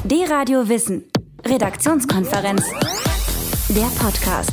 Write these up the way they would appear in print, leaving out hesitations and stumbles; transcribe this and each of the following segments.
D-Radio Wissen. Redaktionskonferenz. Der Podcast.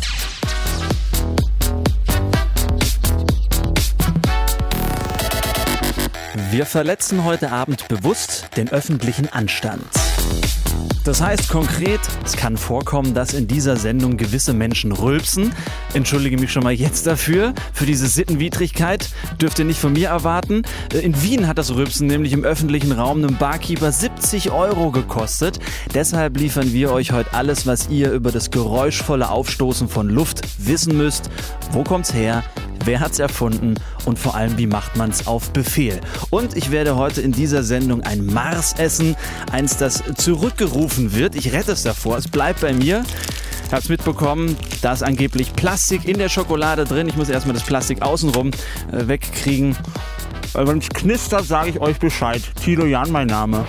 Wir verletzen heute Abend bewusst den öffentlichen Anstand. Das heißt konkret, es kann vorkommen, dass in dieser Sendung gewisse Menschen rülpsen. Entschuldige mich schon mal jetzt dafür, für diese Sittenwidrigkeit. Dürft ihr nicht von mir erwarten. In Wien hat das Rülpsen nämlich im öffentlichen Raum einem Barkeeper 70 € gekostet. Deshalb liefern wir euch heute alles, was ihr über das geräuschvolle Aufstoßen von Luft wissen müsst. Wo kommt's her? Wer hat's erfunden und vor allem, wie macht man's auf Befehl? Und ich werde heute in dieser Sendung ein Mars essen, eins, das zurückgerufen wird. Ich rette es davor, es bleibt bei mir. Ich hab's mitbekommen, da ist angeblich Plastik in der Schokolade drin. Ich muss erstmal das Plastik außenrum wegkriegen. Weil wenn es knistert, sage ich euch Bescheid. Thilo Jahn mein Name.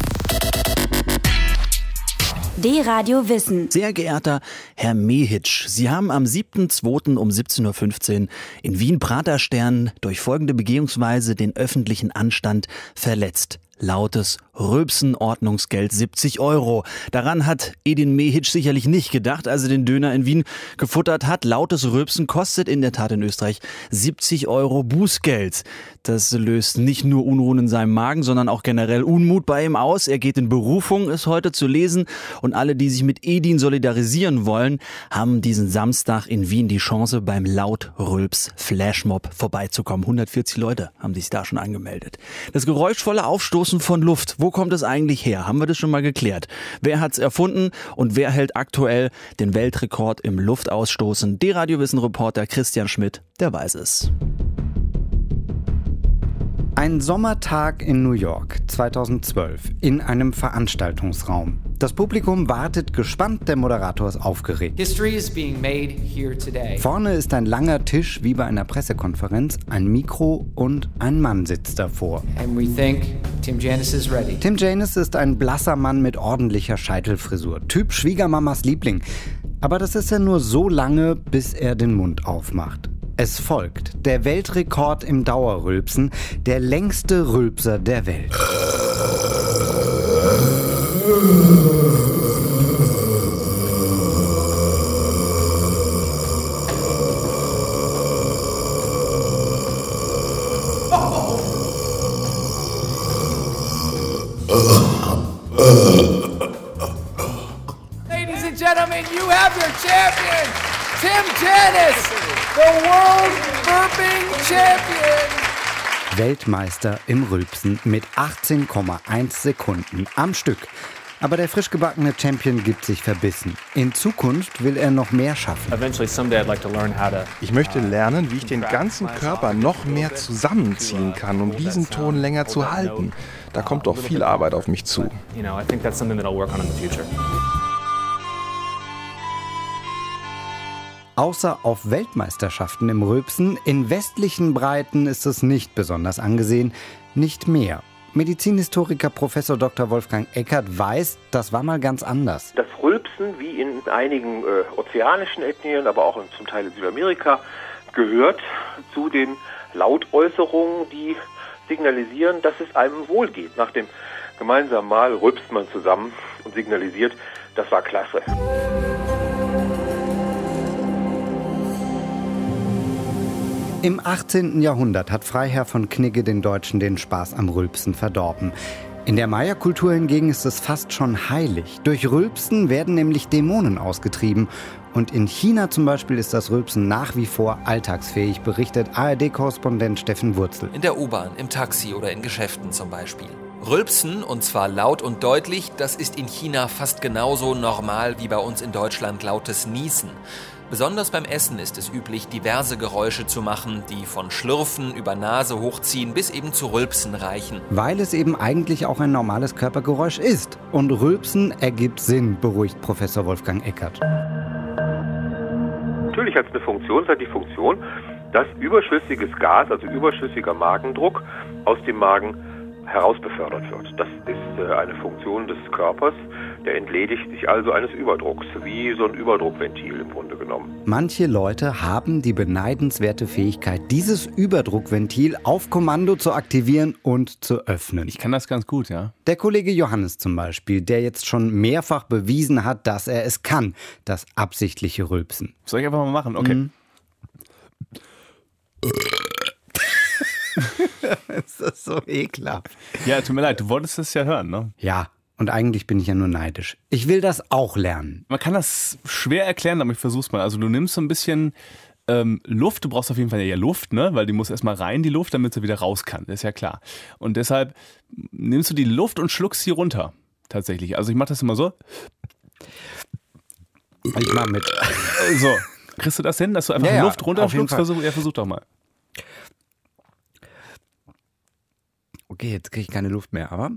D-Radio Wissen. Sehr geehrter Herr Mehitsch, Sie haben am 7.2. um 17.15 Uhr in Wien-Praterstern durch folgende Begehungsweise den öffentlichen Anstand verletzt. Lautes Rülpsen, Ordnungsgeld 70 €. Daran hat Edin Mehitsch sicherlich nicht gedacht, als er den Döner in Wien gefuttert hat. Lautes Rülpsen kostet in der Tat in Österreich 70 € Bußgeld. Das löst nicht nur Unruhen in seinem Magen, sondern auch generell Unmut bei ihm aus. Er geht in Berufung, ist heute zu lesen. Und alle, die sich mit Edin solidarisieren wollen, haben diesen Samstag in Wien die Chance, beim Laut-Rülps-Flashmob vorbeizukommen. 140 Leute haben sich da schon angemeldet. Das geräuschvolle Aufstoßen von Luft, wo kommt es eigentlich her? Haben wir das schon mal geklärt? Wer hat's erfunden und wer hält aktuell den Weltrekord im Luftausstoßen? D-Radio-Wissen-Reporter Christian Schmidt, der weiß es. Ein Sommertag in New York 2012 in einem Veranstaltungsraum. Das Publikum wartet gespannt, der Moderator ist aufgeregt. History is being made here today. Vorne ist ein langer Tisch wie bei einer Pressekonferenz, ein Mikro und ein Mann sitzt davor. And we think Tim Janis is ready. Tim Janis ist ein blasser Mann mit ordentlicher Scheitelfrisur, Typ Schwiegermamas Liebling. Aber das ist er nur so lange, bis er den Mund aufmacht. Es folgt der Weltrekord im Dauerrülpsen, der längste Rülpser der Welt. Ladies and gentlemen, you have your champion, Tim Janis, the World Burping Champion. Weltmeister im Rülpsen mit 18,1 Sekunden am Stück. Aber der frisch gebackene Champion gibt sich verbissen. In Zukunft will er noch mehr schaffen. Ich möchte lernen, wie ich den ganzen Körper noch mehr zusammenziehen kann, um diesen Ton länger zu halten. Da kommt doch viel Arbeit auf mich zu. Außer auf Weltmeisterschaften im Rülpsen, in westlichen Breiten ist es nicht besonders angesehen, nicht mehr. Medizinhistoriker Professor Dr. Wolfgang Eckert weiß, das war mal ganz anders. Das Rülpsen, wie in einigen ozeanischen Ethnien, aber auch zum Teil in Südamerika, gehört zu den Lautäußerungen, die signalisieren, dass es einem wohlgeht. Nach dem gemeinsamen Mahl rülpst man zusammen und signalisiert, das war klasse. Im 18. Jahrhundert hat Freiherr von Knigge den Deutschen den Spaß am Rülpsen verdorben. In der Maya-Kultur hingegen ist es fast schon heilig. Durch Rülpsen werden nämlich Dämonen ausgetrieben. Und in China zum Beispiel ist das Rülpsen nach wie vor alltagsfähig, berichtet ARD-Korrespondent Steffen Wurzel. In der U-Bahn, im Taxi oder in Geschäften zum Beispiel. Rülpsen, und zwar laut und deutlich, das ist in China fast genauso normal wie bei uns in Deutschland lautes Niesen. Besonders beim Essen ist es üblich, diverse Geräusche zu machen, die von Schlürfen über Nase hochziehen bis eben zu Rülpsen reichen. Weil es eben eigentlich auch ein normales Körpergeräusch ist. Und Rülpsen ergibt Sinn, beruhigt Professor Wolfgang Eckert. Natürlich hat es eine Funktion, es hat die Funktion, dass überschüssiges Gas, also überschüssiger Magendruck, aus dem Magen herausbefördert wird. Das ist eine Funktion des Körpers, der entledigt sich also eines Überdrucks, wie so ein Überdruckventil im Grunde genommen. genommen. Manche Leute haben die beneidenswerte Fähigkeit, dieses Überdruckventil auf Kommando zu aktivieren und zu öffnen. Ich kann das ganz gut, ja. Der Kollege Johannes zum Beispiel, der jetzt schon mehrfach bewiesen hat, dass er es kann, das absichtliche Rülpsen. Soll ich einfach mal machen? Okay. Ist das so ekelhaft? Ja, tut mir leid, du wolltest es ja hören, ne? Ja, und eigentlich bin ich ja nur neidisch. Ich will das auch lernen. Man kann das schwer erklären, aber ich versuch's mal. Also du nimmst so ein bisschen Luft, du brauchst auf jeden Fall ja Luft, ne? Weil die muss erstmal rein, die Luft, damit sie wieder raus kann, das ist ja klar. Und deshalb nimmst du die Luft und schluckst sie runter, tatsächlich. Also ich mache das immer so. Ich mach mit. So, kriegst du das hin, dass du einfach Luft runterschluckst? Versuch doch mal. Okay, jetzt kriege ich keine Luft mehr, aber...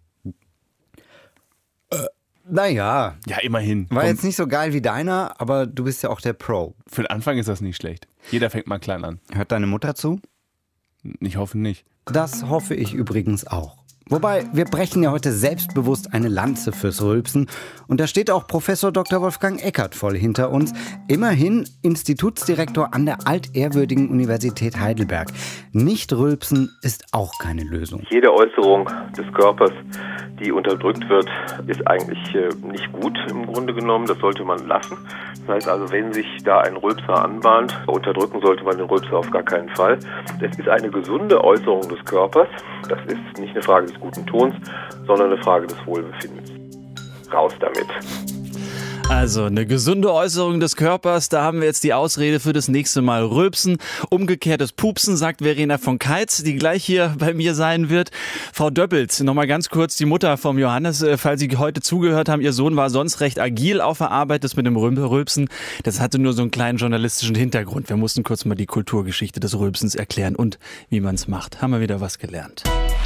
Naja. Ja, immerhin. War jetzt nicht so geil wie deiner, aber du bist ja auch der Pro. Für den Anfang ist das nicht schlecht. Jeder fängt mal klein an. Hört deine Mutter zu? Ich hoffe nicht. Das hoffe ich übrigens auch. Wobei, wir brechen ja heute selbstbewusst eine Lanze fürs Rülpsen. Und da steht auch Professor Dr. Wolfgang Eckert voll hinter uns. Immerhin Institutsdirektor an der altehrwürdigen Universität Heidelberg. Nicht rülpsen ist auch keine Lösung. Jede Äußerung des Körpers, die unterdrückt wird, ist eigentlich nicht gut im Grunde genommen. Das sollte man lassen. Das heißt also, wenn sich da ein Rülpser anbahnt, unterdrücken sollte man den Rülpser auf gar keinen Fall. Es ist eine gesunde Äußerung des Körpers. Das ist nicht eine Frage des guten Tons, sondern eine Frage des Wohlbefindens. Raus damit. Also eine gesunde Äußerung des Körpers, da haben wir jetzt die Ausrede für das nächste Mal Rülpsen. Umgekehrtes Pupsen, sagt Verena von Keitz, die gleich hier bei mir sein wird. Frau Döppelt, nochmal ganz kurz, die Mutter vom Johannes, falls Sie heute zugehört haben, Ihr Sohn war sonst recht agil auf der Arbeit, das mit dem Rülpsen, das hatte nur so einen kleinen journalistischen Hintergrund. Wir mussten kurz mal die Kulturgeschichte des Rülpsens erklären und wie man es macht. Haben wir wieder was gelernt.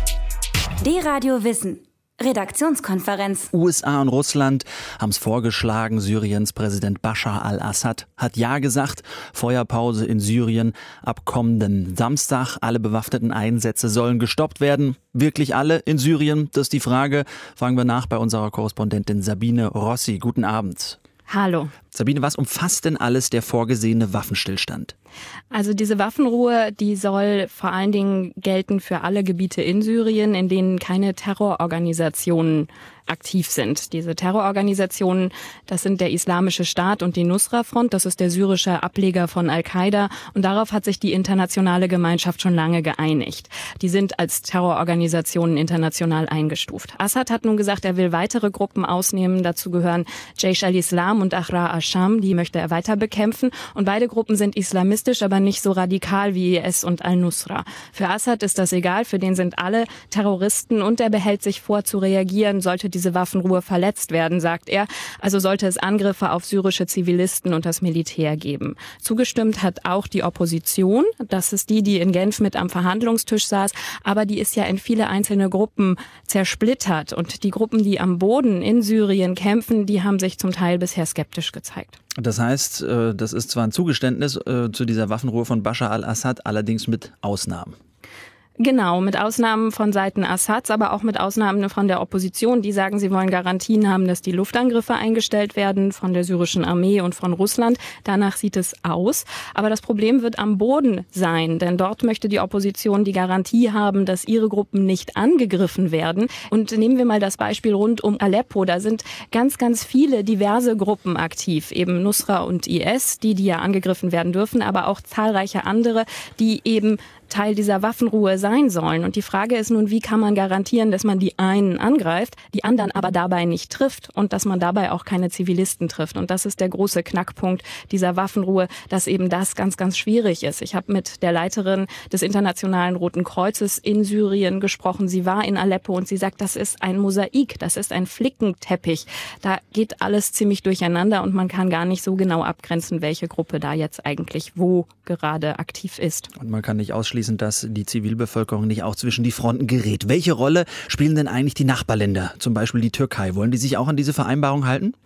D-Radio Wissen. Redaktionskonferenz. USA und Russland haben es vorgeschlagen. Syriens Präsident Bashar al-Assad hat Ja gesagt. Feuerpause in Syrien ab kommenden Samstag. Alle bewaffneten Einsätze sollen gestoppt werden. Wirklich alle in Syrien? Das ist die Frage. Fragen wir nach bei unserer Korrespondentin Sabine Rossi. Guten Abend. Hallo. Sabine, was umfasst denn alles der vorgesehene Waffenstillstand? Also diese Waffenruhe, die soll vor allen Dingen gelten für alle Gebiete in Syrien, in denen keine Terrororganisationen aktiv sind. Diese Terrororganisationen, das sind der Islamische Staat und die Nusra-Front, das ist der syrische Ableger von Al-Qaida und darauf hat sich die internationale Gemeinschaft schon lange geeinigt. Die sind als Terrororganisationen international eingestuft. Assad hat nun gesagt, er will weitere Gruppen ausnehmen, dazu gehören Jaish al-Islam und Ahrar al-Sham, die möchte er weiter bekämpfen und beide Gruppen sind islamistisch, aber nicht so radikal wie IS und Al-Nusra. Für Assad ist das egal, für den sind alle Terroristen und er behält sich vor zu reagieren, sollte diese Waffenruhe verletzt werden, sagt er. Also sollte es Angriffe auf syrische Zivilisten und das Militär geben. Zugestimmt hat auch die Opposition. Das ist die in Genf mit am Verhandlungstisch saß. Aber die ist ja in viele einzelne Gruppen zersplittert. Und die Gruppen, die am Boden in Syrien kämpfen, die haben sich zum Teil bisher skeptisch gezeigt. Das heißt, das ist zwar ein Zugeständnis zu dieser Waffenruhe von Bashar al-Assad, allerdings mit Ausnahmen. Genau, mit Ausnahmen von Seiten Assads, aber auch mit Ausnahmen von der Opposition. Die sagen, sie wollen Garantien haben, dass die Luftangriffe eingestellt werden von der syrischen Armee und von Russland. Danach sieht es aus. Aber das Problem wird am Boden sein, denn dort möchte die Opposition die Garantie haben, dass ihre Gruppen nicht angegriffen werden. Und nehmen wir mal das Beispiel rund um Aleppo. Da sind ganz, ganz viele diverse Gruppen aktiv. Eben Nusra und IS, die ja angegriffen werden dürfen, aber auch zahlreiche andere, die eben Teil dieser Waffenruhe sein sollen. Und die Frage ist nun, wie kann man garantieren, dass man die einen angreift, die anderen aber dabei nicht trifft und dass man dabei auch keine Zivilisten trifft. Und das ist der große Knackpunkt dieser Waffenruhe, dass eben das ganz, ganz schwierig ist. Ich habe mit der Leiterin des Internationalen Roten Kreuzes in Syrien gesprochen. Sie war in Aleppo und sie sagt, das ist ein Mosaik, das ist ein Flickenteppich. Da geht alles ziemlich durcheinander und man kann gar nicht so genau abgrenzen, welche Gruppe da jetzt eigentlich wo gerade aktiv ist. Und man kann nicht ausschließen, dass die Zivilbevölkerung nicht auch zwischen die Fronten gerät. Welche Rolle spielen denn eigentlich die Nachbarländer, zum Beispiel die Türkei? Wollen die sich auch an diese Vereinbarung halten?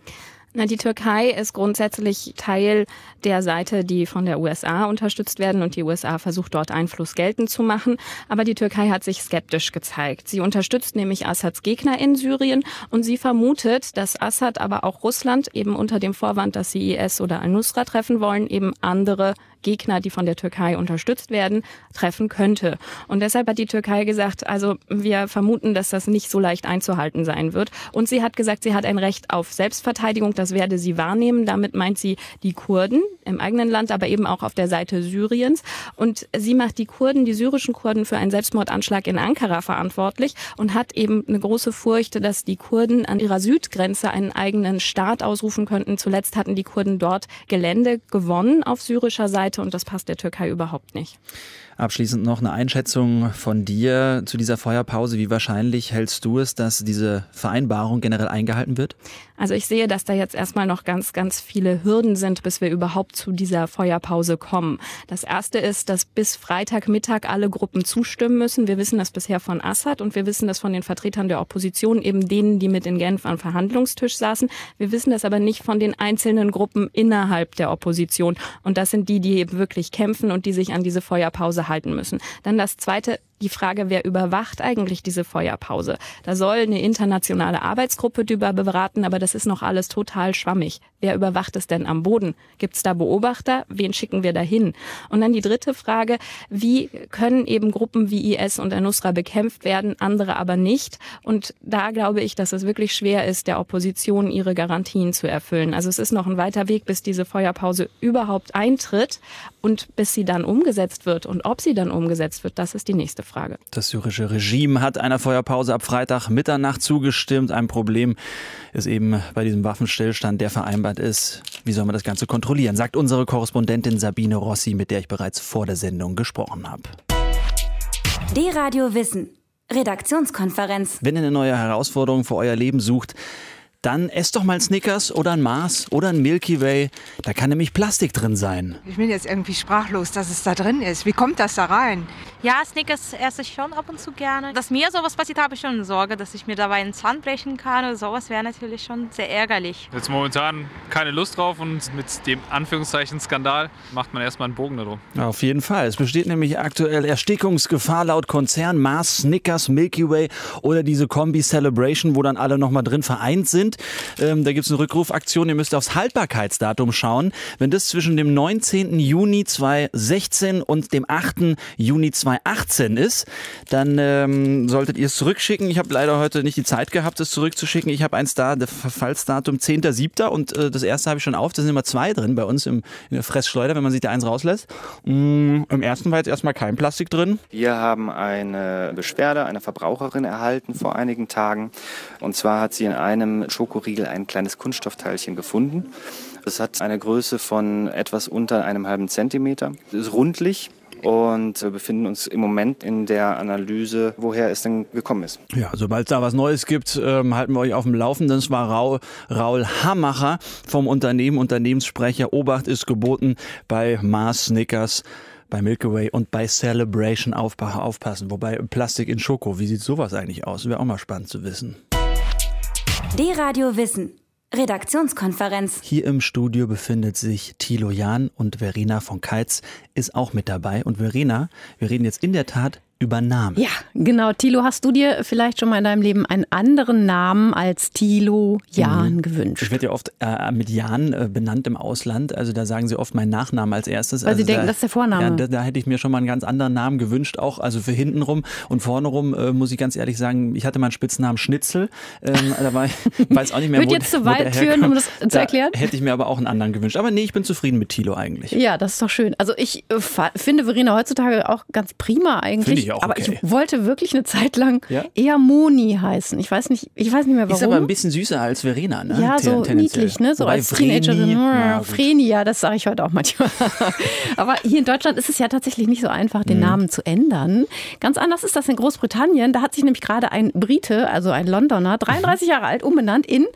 Die Türkei ist grundsätzlich Teil der Seite, die von der USA unterstützt werden und die USA versucht dort Einfluss geltend zu machen. Aber die Türkei hat sich skeptisch gezeigt. Sie unterstützt nämlich Assads Gegner in Syrien und sie vermutet, dass Assad, aber auch Russland eben unter dem Vorwand, dass sie IS oder Al-Nusra treffen wollen, eben andere Gegner, die von der Türkei unterstützt werden, treffen könnte. Und deshalb hat die Türkei gesagt, also wir vermuten, dass das nicht so leicht einzuhalten sein wird. Und sie hat gesagt, sie hat ein Recht auf Selbstverteidigung, das werde sie wahrnehmen. Damit meint sie die Kurden im eigenen Land, aber eben auch auf der Seite Syriens. Und sie macht die Kurden, die syrischen Kurden, für einen Selbstmordanschlag in Ankara verantwortlich und hat eben eine große Furcht, dass die Kurden an ihrer Südgrenze einen eigenen Staat ausrufen könnten. Zuletzt hatten die Kurden dort Gelände gewonnen auf syrischer Seite. Und das passt der Türkei überhaupt nicht. Abschließend noch eine Einschätzung von dir zu dieser Feuerpause. Wie wahrscheinlich hältst du es, dass diese Vereinbarung generell eingehalten wird? Also ich sehe, dass da jetzt erstmal noch ganz, ganz viele Hürden sind, bis wir überhaupt zu dieser Feuerpause kommen. Das erste ist, dass bis Freitagmittag alle Gruppen zustimmen müssen. Wir wissen das bisher von Assad und wir wissen das von den Vertretern der Opposition, eben denen, die mit in Genf am Verhandlungstisch saßen. Wir wissen das aber nicht von den einzelnen Gruppen innerhalb der Opposition. Und das sind die eben wirklich kämpfen und die sich an diese Feuerpause halten müssen. Dann das Zweite, die Frage, wer überwacht eigentlich diese Feuerpause? Da soll eine internationale Arbeitsgruppe drüber beraten, aber das ist noch alles total schwammig. Wer überwacht es denn am Boden? Gibt es da Beobachter? Wen schicken wir da hin? Und dann die dritte Frage, wie können eben Gruppen wie IS und Al-Nusra bekämpft werden, andere aber nicht? Und da glaube ich, dass es wirklich schwer ist, der Opposition ihre Garantien zu erfüllen. Also es ist noch ein weiter Weg, bis diese Feuerpause überhaupt eintritt und bis sie dann umgesetzt wird. Und ob sie dann umgesetzt wird, das ist die nächste Frage. Das syrische Regime hat einer Feuerpause ab Freitag Mitternacht zugestimmt. Ein Problem ist eben bei diesem Waffenstillstand, der vereinbart ist. Wie soll man das Ganze kontrollieren, sagt unsere Korrespondentin Sabine Rossi, mit der ich bereits vor der Sendung gesprochen habe. D-Radio Wissen. Redaktionskonferenz. Wenn ihr eine neue Herausforderung für euer Leben sucht, dann esst doch mal Snickers oder ein Mars oder ein Milky Way. Da kann nämlich Plastik drin sein. Ich bin jetzt irgendwie sprachlos, dass es da drin ist. Wie kommt das da rein? Ja, Snickers esse ich schon ab und zu gerne. Dass mir sowas passiert, habe ich schon Sorge, dass ich mir dabei einen Zahn brechen kann. Oder sowas wäre natürlich schon sehr ärgerlich. Jetzt momentan keine Lust drauf und mit dem Anführungszeichen Skandal macht man erstmal einen Bogen darum. Auf jeden Fall. Es besteht nämlich aktuell Erstickungsgefahr laut Konzern. Mars, Snickers, Milky Way oder diese Kombi Celebration, wo dann alle nochmal drin vereint sind. Da gibt es eine Rückrufaktion. Ihr müsst aufs Haltbarkeitsdatum schauen. Wenn das zwischen dem 19. Juni 2016 und dem 8. Juni 2018 ist, dann solltet ihr es zurückschicken. Ich habe leider heute nicht die Zeit gehabt, es zurückzuschicken. Ich habe eins da, das Verfallsdatum 10.7. und das erste habe ich schon auf. Da sind immer zwei drin bei uns in der Fressschleuder, wenn man sich da eins rauslässt. Im ersten war jetzt erstmal kein Plastik drin. Wir haben eine Beschwerde einer Verbraucherin erhalten vor einigen Tagen. Und zwar hat sie in einem Schokoriegel ein kleines Kunststoffteilchen gefunden. Es hat eine Größe von etwas unter einem halben Zentimeter. Es ist rundlich. Und wir befinden uns im Moment in der Analyse, woher es denn gekommen ist. Ja, sobald es da was Neues gibt, halten wir euch auf dem Laufenden. Das war Raul Hammacher vom Unternehmenssprecher. Obacht ist geboten bei Mars, Snickers, bei Milky Way und bei Celebration aufpassen. Wobei Plastik in Schoko, wie sieht sowas eigentlich aus? Wäre auch mal spannend zu wissen. D-Radio Wissen. Redaktionskonferenz. Hier im Studio befindet sich Thilo Jahn und Verena von Keitz ist auch mit dabei. Und Verena, wir reden jetzt in der Tat über Namen. Ja, genau. Thilo, hast du dir vielleicht schon mal in deinem Leben einen anderen Namen als Thilo Jahn gewünscht? Ich werde ja oft mit Jahn benannt im Ausland. Also da sagen sie oft meinen Nachnamen als erstes. Weil sie denken, das ist der Vorname. Ja, da hätte ich mir schon mal einen ganz anderen Namen gewünscht, auch also für hintenrum. Und vornerum muss ich ganz ehrlich sagen, ich hatte meinen Spitznamen Schnitzel. Da war ich weiß auch nicht mehr, Wird jetzt zu weit führen, um das zu erklären? Hätte ich mir aber auch einen anderen gewünscht. Aber nee, ich bin zufrieden mit Thilo eigentlich. Ja, das ist doch schön. Also ich finde Verena heutzutage auch ganz prima eigentlich. Auch aber okay. Ich wollte wirklich eine Zeit lang eher Moni heißen. Ich weiß nicht mehr warum. Ist aber ein bisschen süßer als Verena, ne? Ja, so niedlich, ne? So wobei als Teenagerin. Vreni, ja, das sage ich heute auch manchmal. Aber hier in Deutschland ist es ja tatsächlich nicht so einfach, den Namen zu ändern. Ganz anders ist das in Großbritannien. Da hat sich nämlich gerade ein Brite, also ein Londoner, 33 Jahre alt, umbenannt in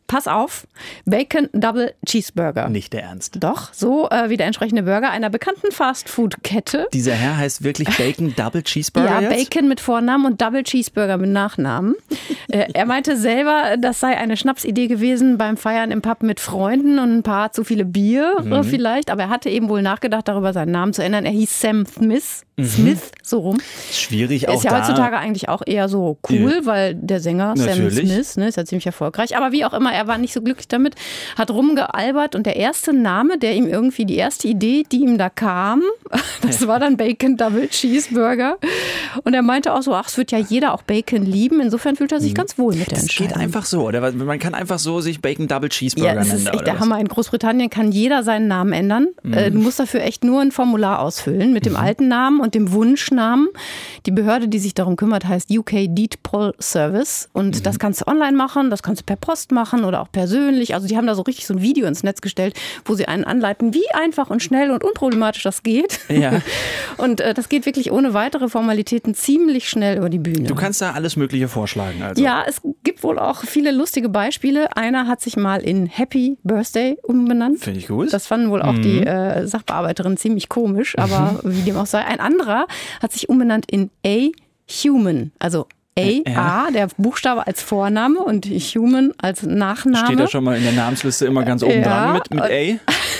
pass auf, Bacon Double Cheeseburger. Nicht der Ernst. Doch, so wie der entsprechende Burger einer bekannten Fastfood-Kette. Dieser Herr heißt wirklich Bacon Double Cheeseburger Ja, jetzt? Bacon mit Vornamen und Double Cheeseburger mit Nachnamen. Er meinte selber, das sei eine Schnapsidee gewesen beim Feiern im Pub mit Freunden und ein paar zu viele Bier vielleicht. Aber er hatte eben wohl nachgedacht, darüber seinen Namen zu ändern. Er hieß Sam Smith. So rum. Schwierig auch ist ja da. heutzutage eigentlich auch eher so cool, weil der Sänger Natürlich. Sam Smith ist ja ziemlich erfolgreich. Aber wie auch immer, er war nicht so glücklich damit, hat rumgealbert und der erste Name, der ihm irgendwie, die erste Idee, die ihm da kam, das war dann Bacon Double Cheeseburger. Und er meinte auch so, ach, es wird ja jeder auch Bacon lieben. Insofern fühlt er sich ganz wohl mit der Entscheidung. Das geht einfach so, oder? Man kann einfach so sich Bacon Double Cheeseburger ja, das nennen. ist echt der Hammer. In Großbritannien kann jeder seinen Namen ändern. Du musst dafür echt nur ein Formular ausfüllen mit dem alten Namen und dem Wunschnamen. Die Behörde, die sich darum kümmert, heißt UK Deed Poll Service. Und das kannst du online machen, das kannst du per Post machen oder auch persönlich. Also die haben da so richtig so ein Video ins Netz gestellt, wo sie einen anleiten, wie einfach und schnell und unproblematisch das geht. Ja. Und das geht wirklich ohne weitere Formalitäten ziemlich schnell über die Bühne. Du kannst da alles Mögliche vorschlagen. Also. Ja, es gibt wohl auch viele lustige Beispiele. Einer hat sich mal in Happy Birthday umbenannt. Finde ich gut. Das fanden wohl auch die Sachbearbeiterin ziemlich komisch, aber wie dem auch sei. Ein anderer hat sich umbenannt in A-Human, also A, der Buchstabe als Vorname und Human als Nachname. Steht da schon mal in der Namensliste immer ganz oben dran mit A?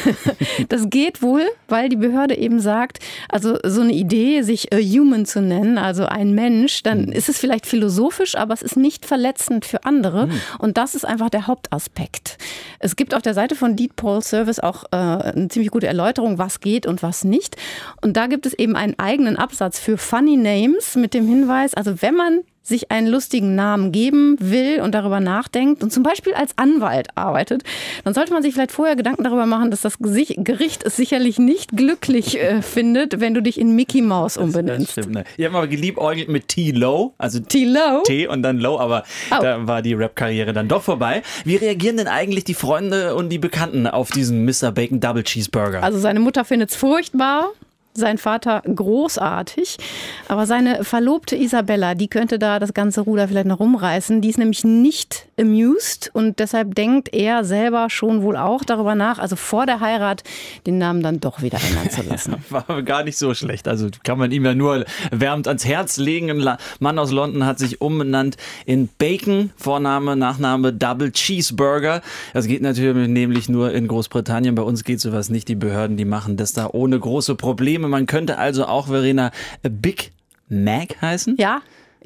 Das geht wohl, weil die Behörde eben sagt, also so eine Idee, sich a human zu nennen, also ein Mensch, dann ist es vielleicht philosophisch, aber es ist nicht verletzend für andere. Und das ist einfach der Hauptaspekt. Es gibt auf der Seite von Deed Poll Service auch eine ziemlich gute Erläuterung, was geht und was nicht. Und da gibt es eben einen eigenen Absatz für Funny Names mit dem Hinweis, also wenn man sich einen lustigen Namen geben will und darüber nachdenkt und zum Beispiel als Anwalt arbeitet, dann sollte man sich vielleicht vorher Gedanken darüber machen, dass das Gericht es sicherlich nicht glücklich findet, wenn du dich in Mickey Mouse umbenennst. Das stimmt, ne? Ich habe aber geliebäugelt mit T-Low, also T-Low? T und dann Low, aber da war die Rap-Karriere dann doch vorbei. Wie reagieren denn eigentlich die Freunde und die Bekannten auf diesen Mr. Bacon Double Cheeseburger? Also seine Mutter findet es furchtbar. Sein Vater großartig, aber seine Verlobte Isabella, die könnte da das ganze Ruder vielleicht noch rumreißen. Die ist nämlich nicht amused und deshalb denkt er selber schon wohl auch darüber nach, also vor der Heirat den Namen dann doch wieder ändern zu lassen. War gar nicht so schlecht, also kann man ihm ja nur wärmend ans Herz legen. Ein Mann aus London hat sich umbenannt in Bacon, Vorname, Nachname Double Cheeseburger. Das geht natürlich nämlich nur in Großbritannien, bei uns geht sowas nicht. Die Behörden, die machen das da ohne große Probleme. Man könnte also auch, Verena, Big Mac heißen? Ja,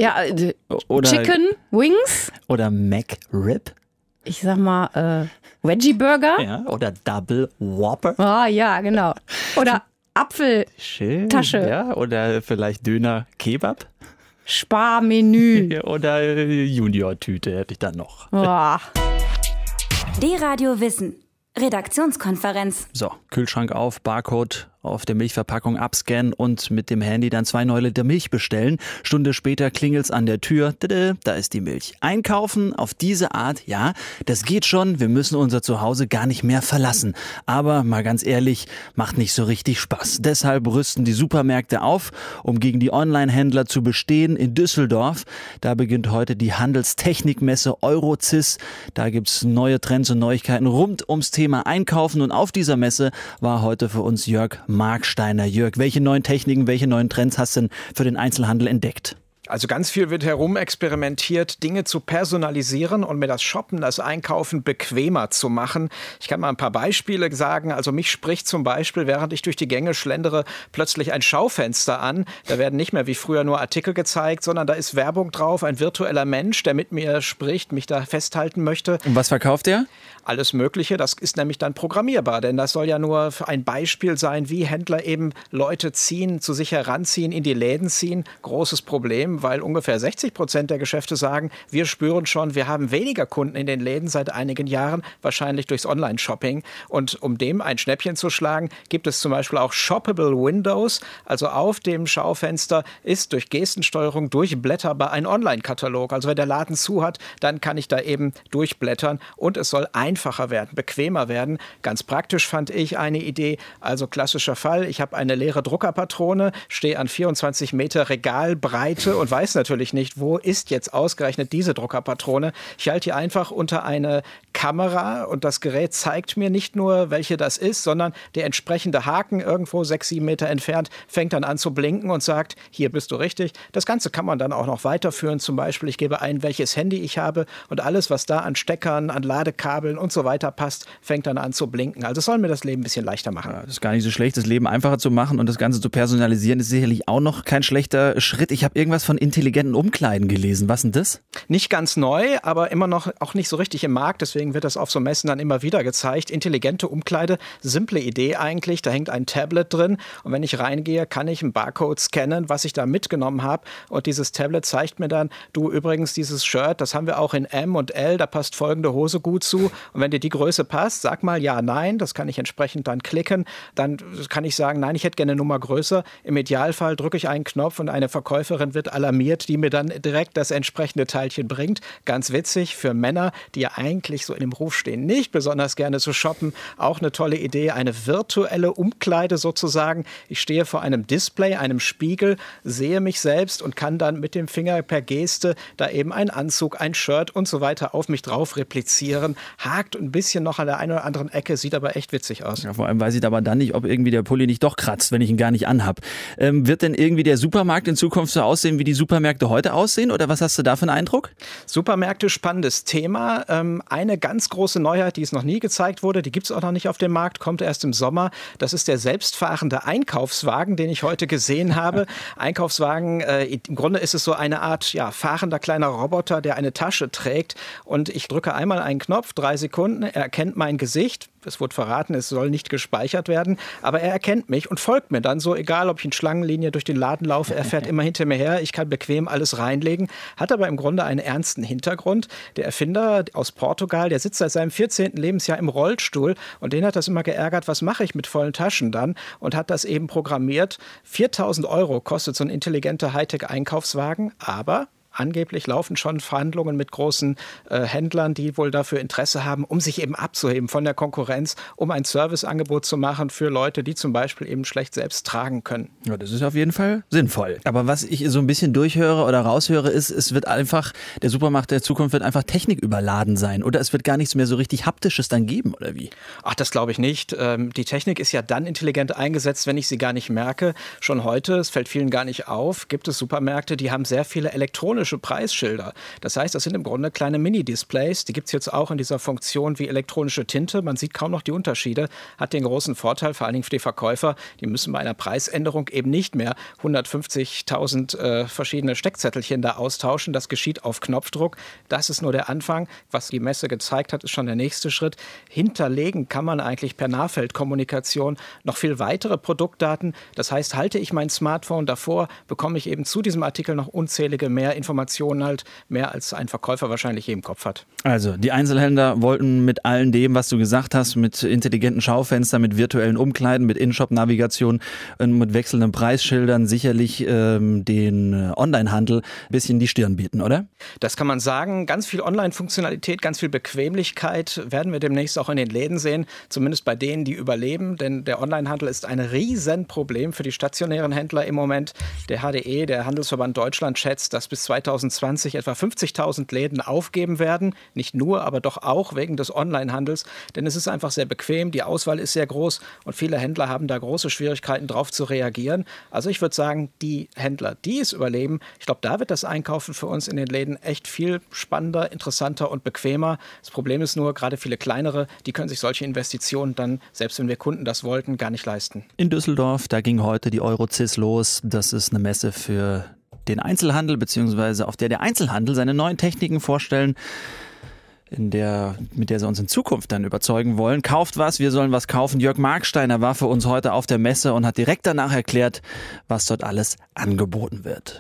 oder Chicken Wings. Oder McRib. Ich sag mal Veggie Burger. Ja, oder Double Whopper. Ah, ja, genau. Oder Apfeltasche. Ja, oder vielleicht Döner Kebab. Sparmenü. Oder Junior-Tüte hätte ich dann noch. Boah. D-Radio Wissen. Redaktionskonferenz. So, Kühlschrank auf, Barcode auf der Milchverpackung abscannen und mit dem Handy dann 2 Liter Milch bestellen. Stunde später klingelt's an der Tür. Da ist die Milch. Einkaufen auf diese Art, ja, das geht schon. Wir müssen unser Zuhause gar nicht mehr verlassen. Aber mal ganz ehrlich, macht nicht so richtig Spaß. Deshalb rüsten die Supermärkte auf, um gegen die Online-Händler zu bestehen. In Düsseldorf, da beginnt heute die Handelstechnikmesse Eurocis. Da gibt's neue Trends und Neuigkeiten rund ums Thema Einkaufen. Und auf dieser Messe war heute für uns Jörg Marksteiner. Jörg, welche neuen Techniken, welche neuen Trends hast du denn für den Einzelhandel entdeckt? Also ganz viel wird herumexperimentiert, Dinge zu personalisieren und mir das Shoppen, das Einkaufen bequemer zu machen. Ich kann mal ein paar Beispiele sagen. Also mich spricht zum Beispiel, während ich durch die Gänge schlendere, plötzlich ein Schaufenster an. Da werden nicht mehr wie früher nur Artikel gezeigt, sondern da ist Werbung drauf, ein virtueller Mensch, der mit mir spricht, mich da festhalten möchte. Und was verkauft der? Alles Mögliche, das ist nämlich dann programmierbar, denn das soll ja nur ein Beispiel sein, wie Händler eben Leute ziehen, zu sich heranziehen, in die Läden ziehen. Großes Problem, weil ungefähr 60% der Geschäfte sagen, wir spüren schon, wir haben weniger Kunden in den Läden seit einigen Jahren, wahrscheinlich durchs Online-Shopping. Und um dem ein Schnäppchen zu schlagen, gibt es zum Beispiel auch Shoppable Windows, also auf dem Schaufenster ist durch Gestensteuerung durchblätterbar ein Online-Katalog. Also wenn der Laden zu hat, dann kann ich da eben durchblättern und es soll einfacher werden, bequemer werden. Ganz praktisch fand ich eine Idee, also klassischer Fall, ich habe eine leere Druckerpatrone, stehe an 24 Meter Regalbreite und weiß natürlich nicht, wo ist jetzt ausgerechnet diese Druckerpatrone. Ich halte die einfach unter eine Kamera und das Gerät zeigt mir nicht nur, welche das ist, sondern der entsprechende Haken irgendwo 6-7 Meter entfernt fängt dann an zu blinken und sagt, hier bist du richtig. Das Ganze kann man dann auch noch weiterführen. Zum Beispiel, ich gebe ein, welches Handy ich habe und alles, was da an Steckern, an Ladekabeln und so weiter passt, fängt dann an zu blinken. Also es soll mir das Leben ein bisschen leichter machen. Ja, das ist gar nicht so schlecht, das Leben einfacher zu machen und das Ganze zu personalisieren, ist sicherlich auch noch kein schlechter Schritt. Ich habe irgendwas von intelligenten Umkleiden gelesen. Was denn das? Nicht ganz neu, aber immer noch auch nicht so richtig im Markt. Deswegen wird das auf so Messen dann immer wieder gezeigt. Intelligente Umkleide, simple Idee eigentlich. Da hängt ein Tablet drin und wenn ich reingehe, kann ich einen Barcode scannen, was ich da mitgenommen habe. Und dieses Tablet zeigt mir dann, du übrigens dieses Shirt, das haben wir auch in M und L, da passt folgende Hose gut zu. Und wenn dir die Größe passt, sag mal ja, nein. Das kann ich entsprechend dann klicken. Dann kann ich sagen, nein, ich hätte gerne eine Nummer größer. Im Idealfall drücke ich einen Knopf und eine Verkäuferin wird alarmiert, die mir dann direkt das entsprechende Teilchen bringt. Ganz witzig für Männer, die ja eigentlich so in dem Ruf stehen, nicht besonders gerne zu shoppen. Auch eine tolle Idee, eine virtuelle Umkleide sozusagen. Ich stehe vor einem Display, einem Spiegel, sehe mich selbst und kann dann mit dem Finger per Geste da eben einen Anzug, ein Shirt und so weiter auf mich drauf replizieren. Hakt ein bisschen noch an der einen oder anderen Ecke, sieht aber echt witzig aus. Ja, vor allem weiß ich aber dann nicht, ob irgendwie der Pulli nicht doch kratzt, wenn ich ihn gar nicht anhab. Wird denn irgendwie der Supermarkt in Zukunft so aussehen, wie die Supermärkte heute aussehen? Oder was hast du da für einen Eindruck? Supermärkte, spannendes Thema. Eine ganz große Neuheit, die es noch nie gezeigt wurde, die gibt es auch noch nicht auf dem Markt, kommt erst im Sommer. Das ist der selbstfahrende Einkaufswagen, den ich heute gesehen habe. Einkaufswagen, im Grunde ist es so eine Art fahrender kleiner Roboter, der eine Tasche trägt. Und ich drücke einmal einen Knopf, 3 Sekunden, er erkennt mein Gesicht. Es wurde verraten, es soll nicht gespeichert werden, aber er erkennt mich und folgt mir dann so, egal ob ich in Schlangenlinie durch den Laden laufe, er fährt immer hinter mir her, ich kann bequem alles reinlegen, hat aber im Grunde einen ernsten Hintergrund. Der Erfinder aus Portugal, der sitzt seit seinem 14. Lebensjahr im Rollstuhl und den hat das immer geärgert, was mache ich mit vollen Taschen dann, und hat das eben programmiert. 4.000 € kostet so ein intelligenter Hightech-Einkaufswagen, aber angeblich laufen schon Verhandlungen mit großen Händlern, die wohl dafür Interesse haben, um sich eben abzuheben von der Konkurrenz, um ein Serviceangebot zu machen für Leute, die zum Beispiel eben schlecht selbst tragen können. Ja, das ist auf jeden Fall sinnvoll. Aber was ich so ein bisschen durchhöre oder raushöre, ist, es wird einfach, der Supermarkt der Zukunft wird einfach techniküberladen sein. Oder es wird gar nichts mehr so richtig Haptisches dann geben, oder wie? Ach, das glaube ich nicht. Die Technik ist ja dann intelligent eingesetzt, wenn ich sie gar nicht merke. Schon heute, es fällt vielen gar nicht auf, gibt es Supermärkte, die haben sehr viele elektronische Preisschilder. Das heißt, das sind im Grunde kleine Mini-Displays. Die gibt es jetzt auch in dieser Funktion wie elektronische Tinte. Man sieht kaum noch die Unterschiede. Hat den großen Vorteil, vor allen Dingen für die Verkäufer, die müssen bei einer Preisänderung eben nicht mehr 150.000 verschiedene Steckzettelchen da austauschen. Das geschieht auf Knopfdruck. Das ist nur der Anfang. Was die Messe gezeigt hat, ist schon der nächste Schritt. Hinterlegen kann man eigentlich per Nahfeldkommunikation noch viel weitere Produktdaten. Das heißt, halte ich mein Smartphone davor, bekomme ich eben zu diesem Artikel noch unzählige mehr Informationen, halt mehr als ein Verkäufer wahrscheinlich je im Kopf hat. Also die Einzelhändler wollten mit all dem, was du gesagt hast, mit intelligenten Schaufenstern, mit virtuellen Umkleiden, mit In-Shop-Navigation und mit wechselnden Preisschildern sicherlich den Onlinehandel ein bisschen die Stirn bieten, oder? Das kann man sagen. Ganz viel Online-Funktionalität, ganz viel Bequemlichkeit werden wir demnächst auch in den Läden sehen, zumindest bei denen, die überleben, denn der Onlinehandel ist ein Riesenproblem für die stationären Händler im Moment. Der HDE, der Handelsverband Deutschland, schätzt, dass bis 2020 etwa 50.000 Läden aufgeben werden. Nicht nur, aber doch auch wegen des Onlinehandels. Denn es ist einfach sehr bequem, die Auswahl ist sehr groß und viele Händler haben da große Schwierigkeiten, darauf zu reagieren. Also ich würde sagen, die Händler, die es überleben, ich glaube, da wird das Einkaufen für uns in den Läden echt viel spannender, interessanter und bequemer. Das Problem ist nur, gerade viele kleinere, die können sich solche Investitionen dann, selbst wenn wir Kunden das wollten, gar nicht leisten. In Düsseldorf, da ging heute die Eurocis los. Das ist eine Messe für den Einzelhandel, beziehungsweise auf der Einzelhandel seine neuen Techniken vorstellen, mit der sie uns in Zukunft dann überzeugen wollen. Kauft was, wir sollen was kaufen. Jörg Marksteiner war für uns heute auf der Messe und hat direkt danach erklärt, was dort alles angeboten wird.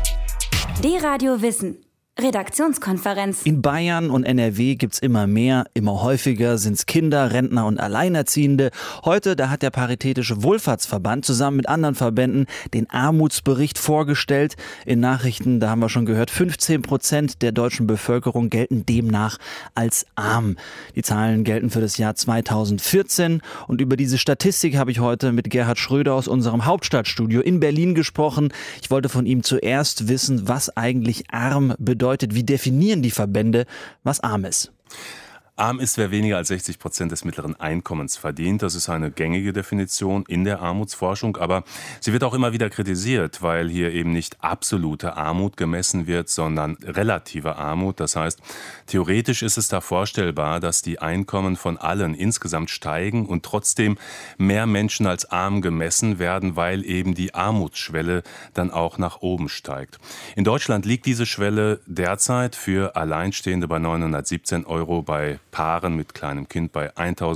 D-Radio Wissen. Redaktionskonferenz. In Bayern und NRW gibt's immer mehr, immer häufiger sind's Kinder, Rentner und Alleinerziehende. Heute, da hat der Paritätische Wohlfahrtsverband zusammen mit anderen Verbänden den Armutsbericht vorgestellt. In Nachrichten, da haben wir schon gehört, 15% der deutschen Bevölkerung gelten demnach als arm. Die Zahlen gelten für das Jahr 2014 und über diese Statistik habe ich heute mit Gerhard Schröder aus unserem Hauptstadtstudio in Berlin gesprochen. Ich wollte von ihm zuerst wissen, was eigentlich arm bedeutet. Wie definieren die Verbände, was arm ist? Arm ist, wer weniger als 60% des mittleren Einkommens verdient. Das ist eine gängige Definition in der Armutsforschung, aber sie wird auch immer wieder kritisiert, weil hier eben nicht absolute Armut gemessen wird, sondern relative Armut. Das heißt, theoretisch ist es da vorstellbar, dass die Einkommen von allen insgesamt steigen und trotzdem mehr Menschen als arm gemessen werden, weil eben die Armutsschwelle dann auch nach oben steigt. In Deutschland liegt diese Schwelle derzeit für Alleinstehende bei 917 €, bei Paaren mit kleinem Kind bei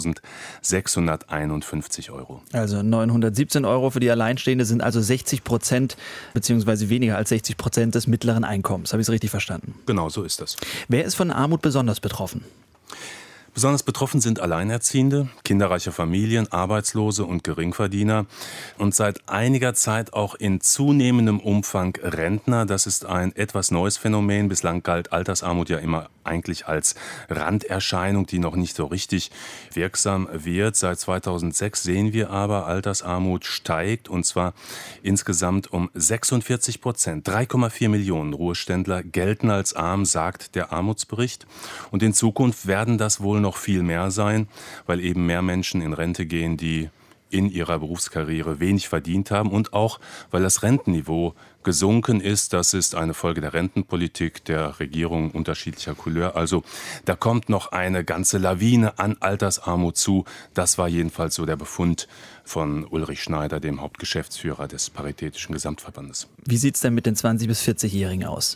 1.651 €. Also 917 € für die Alleinstehende sind also 60% beziehungsweise weniger als 60% des mittleren Einkommens. Habe ich es richtig verstanden? Genau, so ist das. Wer ist von Armut besonders betroffen? Besonders betroffen sind Alleinerziehende, kinderreiche Familien, Arbeitslose und Geringverdiener und seit einiger Zeit auch in zunehmendem Umfang Rentner. Das ist ein etwas neues Phänomen. Bislang galt Altersarmut ja immer eigentlich als Randerscheinung, die noch nicht so richtig wirksam wird. Seit 2006 sehen wir aber, Altersarmut steigt und zwar insgesamt um 46%. 3,4 Millionen Ruheständler gelten als arm, sagt der Armutsbericht. Und in Zukunft werden das wohl noch viel mehr sein, weil eben mehr Menschen in Rente gehen, die in ihrer Berufskarriere wenig verdient haben und auch, weil das Rentenniveau gesunken ist. Das ist eine Folge der Rentenpolitik der Regierung unterschiedlicher Couleur. Also da kommt noch eine ganze Lawine an Altersarmut zu. Das war jedenfalls so der Befund von Ulrich Schneider, dem Hauptgeschäftsführer des Paritätischen Gesamtverbandes. Wie sieht es denn mit den 20- bis 40-Jährigen aus?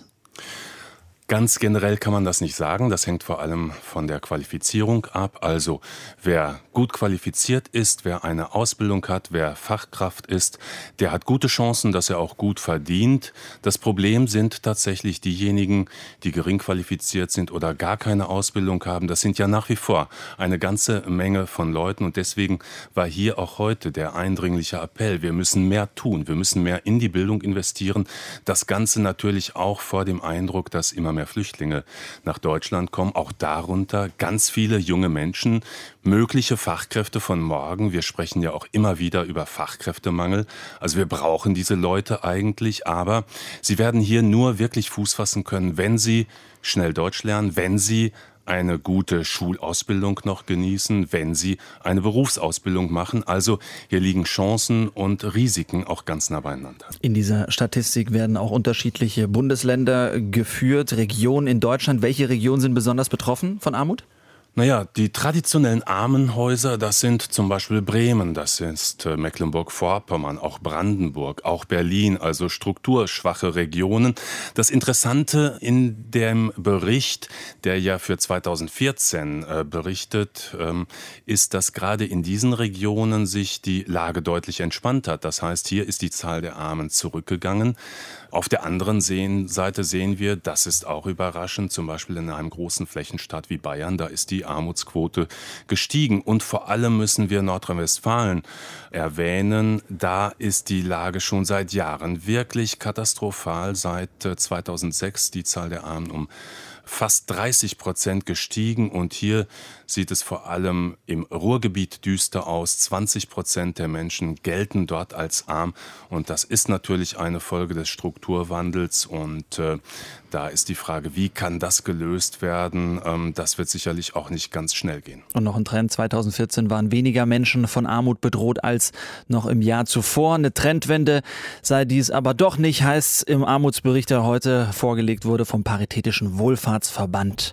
Ganz generell kann man das nicht sagen. Das hängt vor allem von der Qualifizierung ab. Also wer gut qualifiziert ist, wer eine Ausbildung hat, wer Fachkraft ist, der hat gute Chancen, dass er auch gut verdient. Das Problem sind tatsächlich diejenigen, die gering qualifiziert sind oder gar keine Ausbildung haben. Das sind ja nach wie vor eine ganze Menge von Leuten. Und deswegen war hier auch heute der eindringliche Appell. Wir müssen mehr tun. Wir müssen mehr in die Bildung investieren. Das Ganze natürlich auch vor dem Eindruck, dass immer mehr Flüchtlinge nach Deutschland kommen, auch darunter ganz viele junge Menschen, mögliche Fachkräfte von morgen. Wir sprechen ja auch immer wieder über Fachkräftemangel. Also wir brauchen diese Leute eigentlich, aber sie werden hier nur wirklich Fuß fassen können, wenn sie schnell Deutsch lernen, wenn sie eine gute Schulausbildung noch genießen, wenn sie eine Berufsausbildung machen. Also hier liegen Chancen und Risiken auch ganz nah beieinander. In dieser Statistik werden auch unterschiedliche Bundesländer geführt, Regionen in Deutschland. Welche Regionen sind besonders betroffen von Armut? Naja, die traditionellen Armenhäuser, das sind zum Beispiel Bremen, das ist Mecklenburg-Vorpommern, auch Brandenburg, auch Berlin, also strukturschwache Regionen. Das Interessante in dem Bericht, der ja für 2014 berichtet, ist, dass gerade in diesen Regionen sich die Lage deutlich entspannt hat. Das heißt, hier ist die Zahl der Armen zurückgegangen. Auf der anderen Seite sehen wir, das ist auch überraschend, zum Beispiel in einem großen Flächenstaat wie Bayern, da ist die Armutsquote gestiegen. Und vor allem müssen wir Nordrhein-Westfalen erwähnen, da ist die Lage schon seit Jahren wirklich katastrophal. Seit 2006 die Zahl der Armen um fast 30% gestiegen und hier sieht es vor allem im Ruhrgebiet düster aus. 20% der Menschen gelten dort als arm und das ist natürlich eine Folge des Strukturwandels und da ist die Frage, wie kann das gelöst werden? Das wird sicherlich auch nicht ganz schnell gehen. Und noch ein Trend, 2014 waren weniger Menschen von Armut bedroht als noch im Jahr zuvor. Eine Trendwende sei dies aber doch nicht, heißt es im Armutsbericht, der heute vorgelegt wurde vom Paritätischen Wohlfahrtsverband.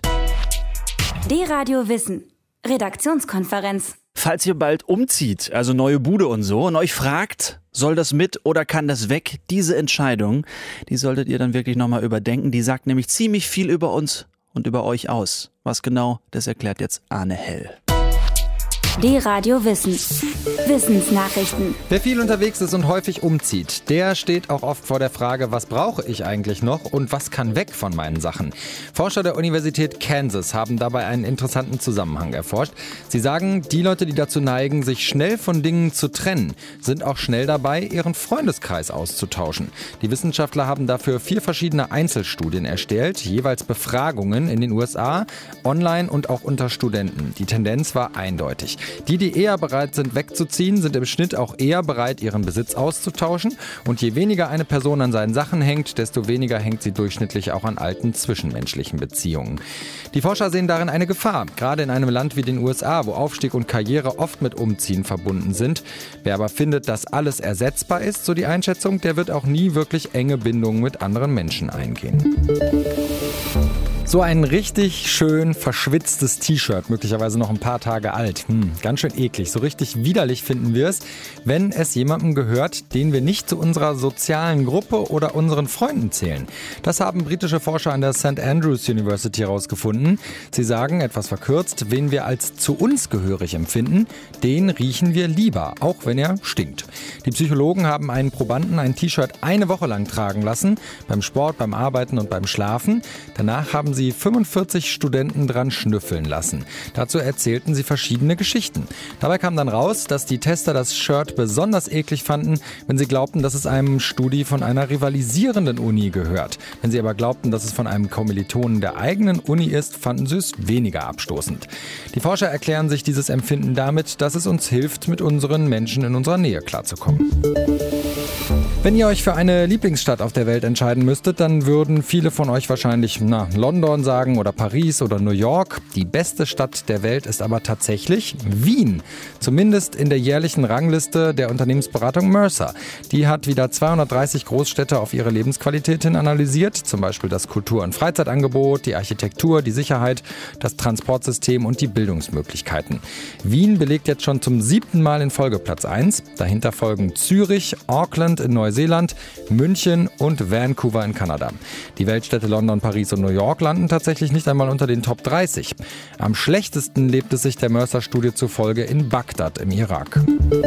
D-Radio Wissen. Redaktionskonferenz. Falls ihr bald umzieht, also neue Bude und so, und euch fragt, soll das mit oder kann das weg? Diese Entscheidung, die solltet ihr dann wirklich nochmal überdenken. Die sagt nämlich ziemlich viel über uns und über euch aus. Was genau, das erklärt jetzt Arne Hell. D-Radio Wissen. Wissensnachrichten. Wer viel unterwegs ist und häufig umzieht, der steht auch oft vor der Frage, was brauche ich eigentlich noch und was kann weg von meinen Sachen? Forscher der Universität Kansas haben dabei einen interessanten Zusammenhang erforscht. Sie sagen, die Leute, die dazu neigen, sich schnell von Dingen zu trennen, sind auch schnell dabei, ihren Freundeskreis auszutauschen. Die Wissenschaftler haben dafür 4 verschiedene Einzelstudien erstellt, jeweils Befragungen in den USA, online und auch unter Studenten. Die Tendenz war eindeutig. Die eher bereit sind wegzuziehen, sind im Schnitt auch eher bereit, ihren Besitz auszutauschen. Und je weniger eine Person an seinen Sachen hängt, desto weniger hängt sie durchschnittlich auch an alten zwischenmenschlichen Beziehungen. Die Forscher sehen darin eine Gefahr, gerade in einem Land wie den USA, wo Aufstieg und Karriere oft mit Umziehen verbunden sind. Wer aber findet, dass alles ersetzbar ist, so die Einschätzung, der wird auch nie wirklich enge Bindungen mit anderen Menschen eingehen. So ein richtig schön verschwitztes T-Shirt, möglicherweise noch ein paar Tage alt. Ganz schön eklig. So richtig widerlich finden wir es, wenn es jemandem gehört, den wir nicht zu unserer sozialen Gruppe oder unseren Freunden zählen. Das haben britische Forscher an der St. Andrews University herausgefunden. Sie sagen, etwas verkürzt, wen wir als zu uns gehörig empfinden, den riechen wir lieber, auch wenn er stinkt. Die Psychologen haben einen Probanden ein T-Shirt eine Woche lang tragen lassen, beim Sport, beim Arbeiten und beim Schlafen. Danach haben sie 45 Studenten dran schnüffeln lassen. Dazu erzählten sie verschiedene Geschichten. Dabei kam dann raus, dass die Tester das Shirt besonders eklig fanden, wenn sie glaubten, dass es einem Studi von einer rivalisierenden Uni gehört. Wenn sie aber glaubten, dass es von einem Kommilitonen der eigenen Uni ist, fanden sie es weniger abstoßend. Die Forscher erklären sich dieses Empfinden damit, dass es uns hilft, mit unseren Menschen in unserer Nähe klarzukommen. Wenn ihr euch für eine Lieblingsstadt auf der Welt entscheiden müsstet, dann würden viele von euch wahrscheinlich London sagen oder Paris oder New York. Die beste Stadt der Welt ist aber tatsächlich Wien. Zumindest in der jährlichen Rangliste der Unternehmensberatung Mercer. Die hat wieder 230 Großstädte auf ihre Lebensqualität hin analysiert. Zum Beispiel das Kultur- und Freizeitangebot, die Architektur, die Sicherheit, das Transportsystem und die Bildungsmöglichkeiten. Wien belegt jetzt schon zum 7. Mal in Folge Platz 1. Dahinter folgen Zürich, Auckland in Neuseeland, München und Vancouver in Kanada. Die Weltstädte London, Paris und New York landen tatsächlich nicht einmal unter den Top 30. Am schlechtesten lebt es sich der Mercer-Studie zufolge in Bagdad im Irak.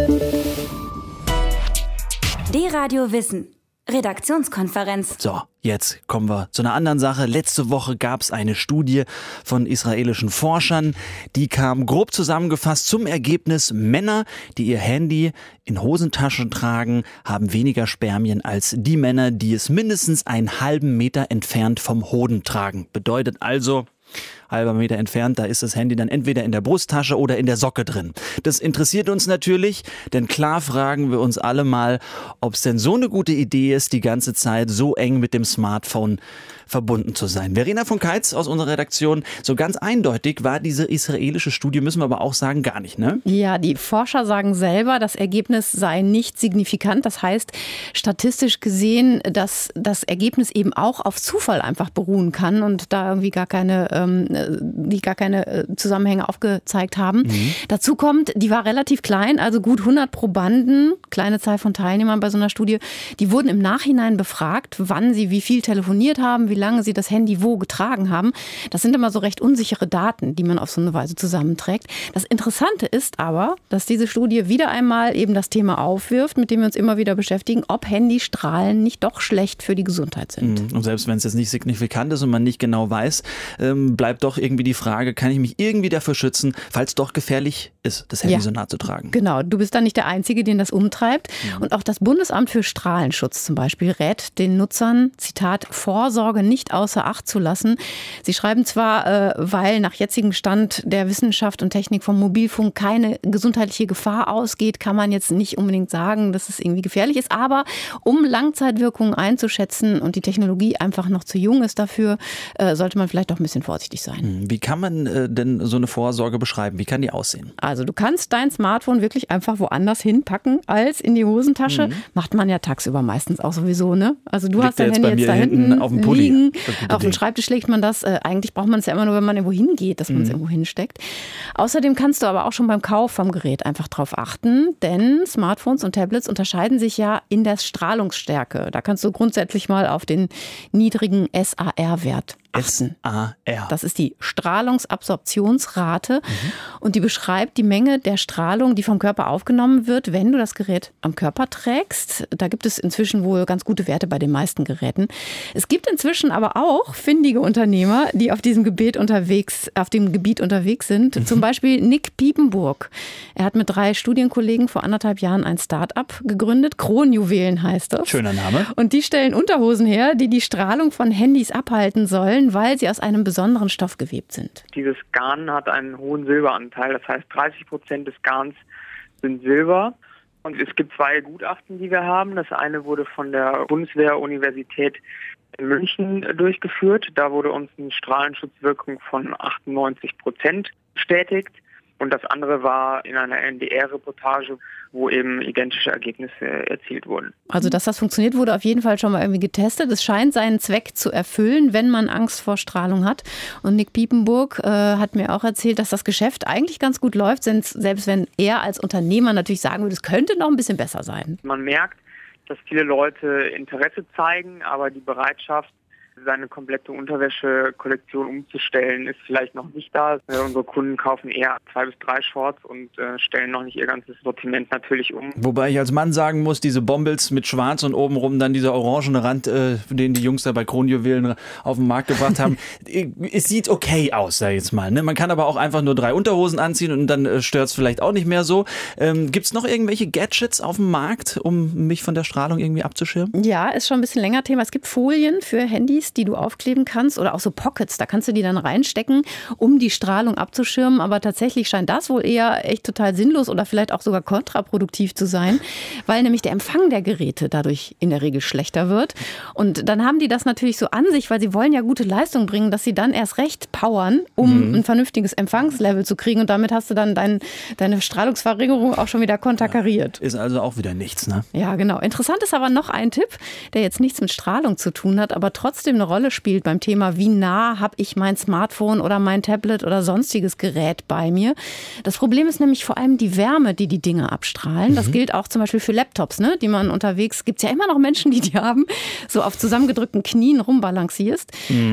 D-Radio Wissen. Redaktionskonferenz. So, jetzt kommen wir zu einer anderen Sache. Letzte Woche gab es eine Studie von israelischen Forschern. Die kam grob zusammengefasst zum Ergebnis, Männer, die ihr Handy in Hosentaschen tragen, haben weniger Spermien als die Männer, die es mindestens einen halben Meter entfernt vom Hoden tragen. Bedeutet also, halber Meter entfernt, da ist das Handy dann entweder in der Brusttasche oder in der Socke drin. Das interessiert uns natürlich, denn klar fragen wir uns alle mal, ob es denn so eine gute Idee ist, die ganze Zeit so eng mit dem Smartphone verbunden zu sein. Verena von Keitz aus unserer Redaktion, so ganz eindeutig war diese israelische Studie, müssen wir aber auch sagen, gar nicht, ne? Ja, die Forscher sagen selber, das Ergebnis sei nicht signifikant. Das heißt, statistisch gesehen, dass das Ergebnis eben auch auf Zufall einfach beruhen kann und da irgendwie gar keine Zusammenhänge aufgezeigt haben. Dazu kommt, die war relativ klein, also gut 100 Probanden, kleine Zahl von Teilnehmern bei so einer Studie, die wurden im Nachhinein befragt, wann sie wie viel telefoniert haben, wie lange sie das Handy wo getragen haben. Das sind immer so recht unsichere Daten, die man auf so eine Weise zusammenträgt. Das Interessante ist aber, dass diese Studie wieder einmal eben das Thema aufwirft, mit dem wir uns immer wieder beschäftigen, ob Handystrahlen nicht doch schlecht für die Gesundheit sind. Und selbst wenn es jetzt nicht signifikant ist und man nicht genau weiß, bleibt doch irgendwie die Frage, kann ich mich irgendwie dafür schützen, falls doch gefährlich ist, das Handy so nah zu tragen? Genau, du bist dann nicht der Einzige, den das umtreibt. Und auch das Bundesamt für Strahlenschutz zum Beispiel rät den Nutzern, Zitat, Vorsorge nicht außer Acht zu lassen. Sie schreiben zwar, weil nach jetzigem Stand der Wissenschaft und Technik vom Mobilfunk keine gesundheitliche Gefahr ausgeht, kann man jetzt nicht unbedingt sagen, dass es irgendwie gefährlich ist. Aber um Langzeitwirkungen einzuschätzen und die Technologie einfach noch zu jung ist dafür, sollte man vielleicht doch ein bisschen vorsichtig sein. Wie kann man denn so eine Vorsorge beschreiben? Wie kann die aussehen? Also du kannst dein Smartphone wirklich einfach woanders hinpacken als in die Hosentasche. Macht man ja tagsüber meistens auch sowieso, ne? Also du hast dein Handy jetzt da hinten auf dem Pulli liegen. Auf dem Schreibtisch legt man das. Eigentlich braucht man es ja immer nur, wenn man irgendwo hingeht, dass man es irgendwo hinsteckt. Außerdem kannst du aber auch schon beim Kauf vom Gerät einfach drauf achten, denn Smartphones und Tablets unterscheiden sich ja in der Strahlungsstärke. Da kannst du grundsätzlich mal auf den niedrigen SAR-Wert achten. SAR. Das ist die Strahlungsabsorptionsrate und die beschreibt die Menge der Strahlung, die vom Körper aufgenommen wird, wenn du das Gerät am Körper trägst. Da gibt es inzwischen wohl ganz gute Werte bei den meisten Geräten. Es gibt inzwischen aber auch findige Unternehmer, die auf dem Gebiet unterwegs sind. Zum Beispiel Nick Piepenburg. Er hat mit 3 Studienkollegen vor 1,5 Jahren ein Start-up gegründet. Kronjuwelen heißt das. Schöner Name. Und die stellen Unterhosen her, die die Strahlung von Handys abhalten sollen, weil sie aus einem besonderen Stoff gewebt sind. Dieses Garn hat einen hohen Silberanteil. Anteil. Das heißt, 30% des Garns sind Silber. Und es gibt 2 Gutachten, die wir haben. Das eine wurde von der Bundeswehr-Universität in München durchgeführt. Da wurde uns eine Strahlenschutzwirkung von 98% bestätigt. Und das andere war in einer NDR-Reportage, wo eben identische Ergebnisse erzielt wurden. Also, dass das funktioniert, wurde auf jeden Fall schon mal irgendwie getestet. Es scheint seinen Zweck zu erfüllen, wenn man Angst vor Strahlung hat. Und Nick Piepenburg hat mir auch erzählt, dass das Geschäft eigentlich ganz gut läuft, selbst wenn er als Unternehmer natürlich sagen würde, es könnte noch ein bisschen besser sein. Man merkt, dass viele Leute Interesse zeigen, aber die Bereitschaft, seine komplette Unterwäschekollektion umzustellen, ist vielleicht noch nicht da. Unsere Kunden kaufen eher 2 bis 3 Shorts und stellen noch nicht ihr ganzes Sortiment natürlich um. Wobei ich als Mann sagen muss, diese Bombels mit schwarz und obenrum dann dieser orangene Rand, den die Jungs da bei Kronjuwelen auf den Markt gebracht haben, es sieht okay aus, sag ich jetzt mal. Ne? Man kann aber auch einfach nur 3 Unterhosen anziehen und dann stört es vielleicht auch nicht mehr so. Gibt's noch irgendwelche Gadgets auf dem Markt, um mich von der Strahlung irgendwie abzuschirmen? Ja, ist schon ein bisschen länger Thema. Es gibt Folien für Handys, die du aufkleben kannst oder auch so Pockets, da kannst du die dann reinstecken, um die Strahlung abzuschirmen, aber tatsächlich scheint das wohl eher echt total sinnlos oder vielleicht auch sogar kontraproduktiv zu sein, weil nämlich der Empfang der Geräte dadurch in der Regel schlechter wird und dann haben die das natürlich so an sich, weil sie wollen ja gute Leistung bringen, dass sie dann erst recht powern, um ein vernünftiges Empfangslevel zu kriegen und damit hast du dann deine Strahlungsverringerung auch schon wieder konterkariert. Ist also auch wieder nichts, ne? Ja, genau. Interessant ist aber noch ein Tipp, der jetzt nichts mit Strahlung zu tun hat, aber trotzdem eine Rolle spielt beim Thema, wie nah habe ich mein Smartphone oder mein Tablet oder sonstiges Gerät bei mir. Das Problem ist nämlich vor allem die Wärme, die die Dinge abstrahlen. Das gilt auch zum Beispiel für Laptops, ne, die man unterwegs, gibt es ja immer noch Menschen, die haben, so auf zusammengedrückten Knien rumbalancierst.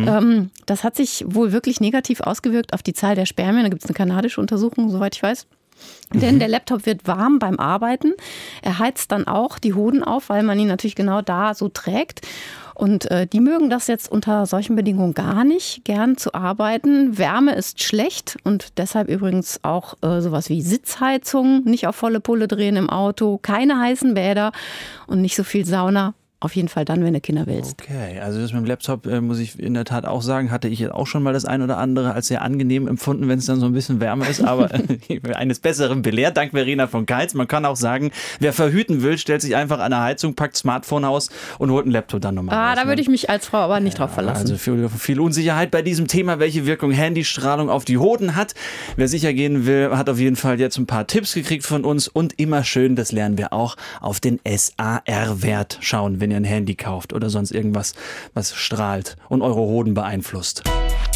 Das hat sich wohl wirklich negativ ausgewirkt auf die Zahl der Spermien. Da gibt es eine kanadische Untersuchung, soweit ich weiß. Denn der Laptop wird warm beim Arbeiten. Er heizt dann auch die Hoden auf, weil man ihn natürlich genau da so trägt. Und die mögen das jetzt unter solchen Bedingungen gar nicht, gern zu arbeiten. Wärme ist schlecht und deshalb übrigens auch sowas wie Sitzheizung, nicht auf volle Pulle drehen im Auto, keine heißen Bäder und nicht so viel Sauna. Auf jeden Fall dann, wenn du Kinder willst. Okay, also das mit dem Laptop, muss ich in der Tat auch sagen, hatte ich jetzt auch schon mal das ein oder andere als sehr angenehm empfunden, wenn es dann so ein bisschen wärmer ist, aber eines Besseren belehrt, dank Verena von Keitz. Man kann auch sagen, wer verhüten will, stellt sich einfach an der Heizung, packt Smartphone aus und holt einen Laptop dann nochmal raus. Da würde ich mich als Frau aber nicht drauf verlassen. Also viel Unsicherheit bei diesem Thema, welche Wirkung Handystrahlung auf die Hoden hat. Wer sicher gehen will, hat auf jeden Fall jetzt ein paar Tipps gekriegt von uns und immer schön, das lernen wir auch, auf den SAR-Wert schauen, wenn ihr ein Handy kauft oder sonst irgendwas, was strahlt und eure Hoden beeinflusst.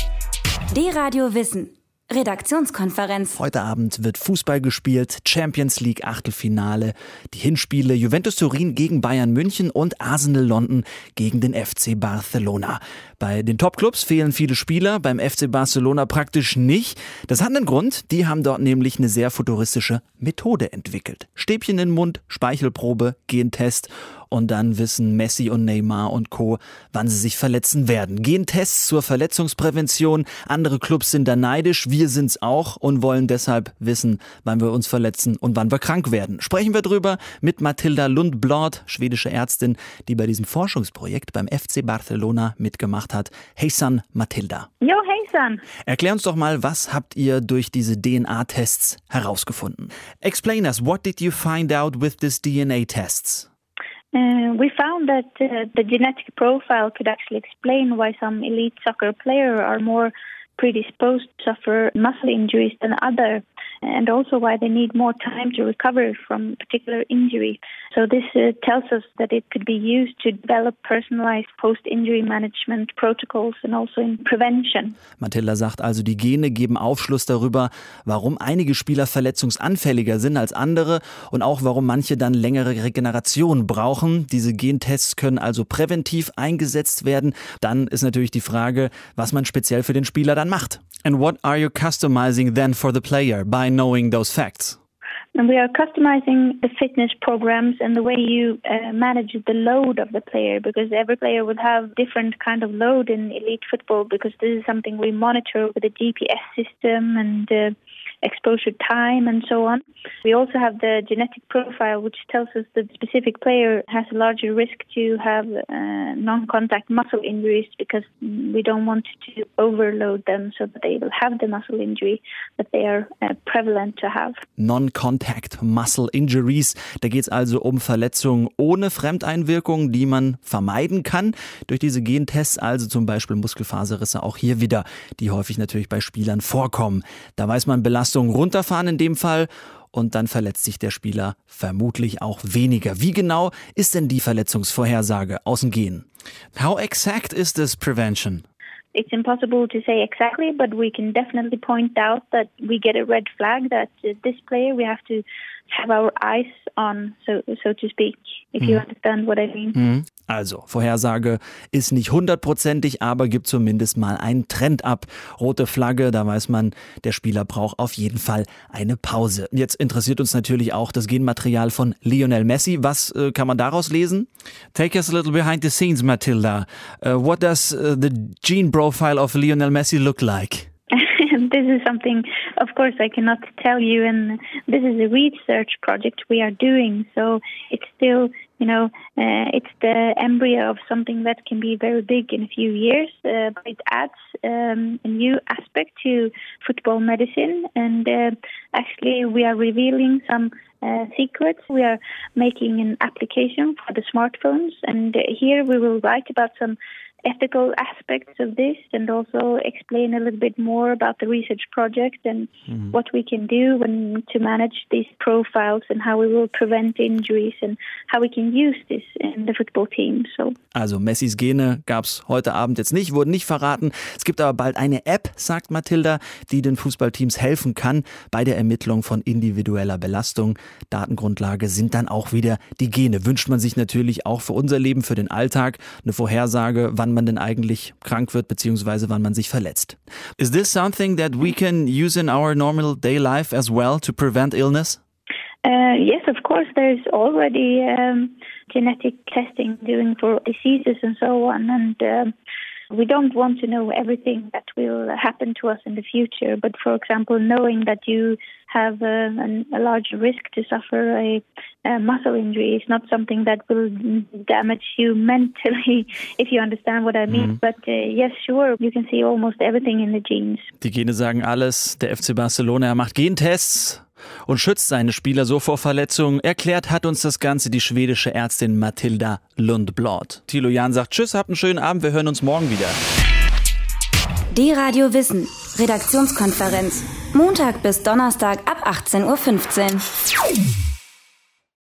D-Radio Wissen. Redaktionskonferenz. Heute Abend wird Fußball gespielt, Champions League Achtelfinale, die Hinspiele Juventus Turin gegen Bayern München und Arsenal London gegen den FC Barcelona. Bei den Topclubs fehlen viele Spieler, beim FC Barcelona praktisch nicht. Das hat einen Grund, die haben dort nämlich eine sehr futuristische Methode entwickelt. Stäbchen in den Mund, Speichelprobe, Gentest und dann wissen Messi und Neymar und Co., wann sie sich verletzen werden. Gentests zur Verletzungsprävention, andere Clubs sind da neidisch, wir sind's auch und wollen deshalb wissen, wann wir uns verletzen und wann wir krank werden. Sprechen wir drüber mit Mathilda Lundblad, schwedische Ärztin, die bei diesem Forschungsprojekt beim FC Barcelona mitgemacht hat. Hejsan, Mathilda. Jo, hejsan. Erklär uns doch mal, was habt ihr durch diese DNA-Tests herausgefunden? Explain us, what did you find out with these DNA tests? We found that the genetic profile could actually explain why some elite soccer players are more predisposed to suffer muscle injuries than others, and also why they need more time to recover from a particular injury. So this tells us that it could be used to develop personalized post-injury management protocols and also in prevention. Mathilda sagt also, die Gene geben Aufschluss darüber, warum einige Spieler verletzungsanfälliger sind als andere und auch warum manche dann längere Regeneration brauchen. Diese Gentests können also präventiv eingesetzt werden. Dann ist natürlich die Frage, was man speziell für den Spieler dann macht. And what are you customizing then for the player by knowing those facts? And we are customizing the fitness programs and the way you manage the load of the player, because every player will have different kind of load in elite football, because this is something we monitor with a GPS system, and exposure time and so on. We also have the genetic profile, which tells us that the specific player has a larger risk to have non-contact muscle injuries because we don't want to overload them so that they will have the muscle injury that they are prevalent to have. Non-Contact Muscle Injuries. Da geht es also um Verletzungen ohne Fremdeinwirkung, die man vermeiden kann durch diese Gentests, also zum Beispiel Muskelfaserrisse, auch hier wieder, die häufig natürlich bei Spielern vorkommen. Da weiß man, Belastungen runterfahren in dem Fall und dann verletzt sich der Spieler vermutlich auch weniger. Wie genau ist denn die Verletzungsvorhersage aus dem Gen? How exact is this prevention? It's impossible to say exactly, but we can definitely point out that we get a red flag that this player we have to have our eyes on, so to speak, if you understand what I mean. Also, Vorhersage ist nicht 100%ig, aber gibt zumindest mal einen Trend ab. Rote Flagge, da weiß man, der Spieler braucht auf jeden Fall eine Pause. Jetzt interessiert uns natürlich auch das Genmaterial von Lionel Messi. Was kann man daraus lesen? Take us a little behind the scenes, Matilda. What does the gene profile of Lionel Messi look like? This is something, of course, I cannot tell you, and this is a research project we are doing, so it's still, it's the embryo of something that can be very big in a few years, but it adds a new aspect to football medicine, and actually we are revealing some secrets. We are making an application for the smartphones, and here we will write about some ethical aspects of this and also explain a little bit more about the research project and what we can do to manage these profiles and how we will prevent injuries and how we can use this in the football team. Also Messis Gene gab es heute Abend jetzt nicht, wurden nicht verraten. Es gibt aber bald eine App, sagt Matilda, die den Fußballteams helfen kann bei der Ermittlung von individueller Belastung. Datengrundlage sind dann auch wieder die Gene. Wünscht man sich natürlich auch für unser Leben, für den Alltag, eine Vorhersage, wann man denn eigentlich krank wird, beziehungsweise wann man sich verletzt. Is this something that we can use in our normal day life as well to prevent illness? Yes, of course. There's already genetic testing doing for diseases and so on, and we don't want to know everything that will happen to us in the future. But for example, knowing that you have a large risk to suffer a muscle injury is not something that will damage you mentally, if you understand what I mean. But yes, sure, you can see almost everything in the genes. Die Gene sagen alles. Der FC Barcelona macht Gentests und schützt seine Spieler so vor Verletzungen. Erklärt hat uns das Ganze die schwedische Ärztin Matilda Lundblad. Thilo Jahn sagt Tschüss, habt einen schönen Abend, wir hören uns morgen wieder. D-Radio Wissen, Redaktionskonferenz. Montag bis Donnerstag ab 18:15 Uhr.